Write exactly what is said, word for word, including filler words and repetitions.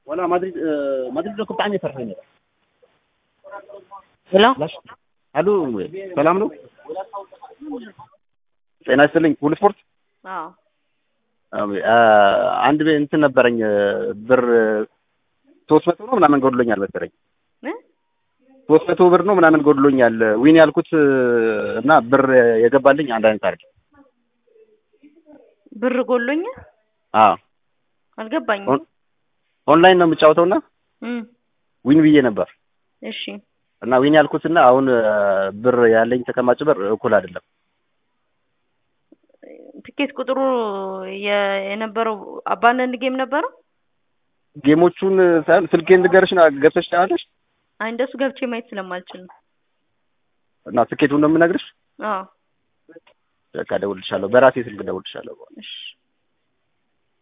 ولا مدريد مدريد لكم طعم يفرحني ሄሎ አሉ ሰላም ነው ጤና ይስጥልኝ ሁሉ ስፖርት አዎ አንድ እንትን ነበረኝ ብር ሶስት መቶ ነው ምናምን ጎድሎኛል መሰለኝ እ ሶስት መቶ ብር ነው ምናምን ጎድሎኛል ዊን ያልኩት እና ብር የገባልኝ አንድ አይነት አይደል ብር ጎድሎኝ አዎ አልገባኝም ኦንላይን ነው የምጫወተውና እም ዊን ብዬ ነበር እሺ እና ዊን ያልኩትና አሁን ብር ያለኝ ተቀማጭ ብር እኩል አይደለም ትኬት ቁጥሩ የነበረው አባንደንድ ጌም ነበረው ጌሞቹን ሳይሆን ስልኬን ልገርሽና ገብተሽ ታያለሽ አይ እንደሱ ገብቼ ማየት ስለማልችል ነው እና ትኬቱን ነው የምነግርሽ አዎ በቃ ደውልልሻለሁ በራሴ ስልክ ደውልልሻለሁ እሺ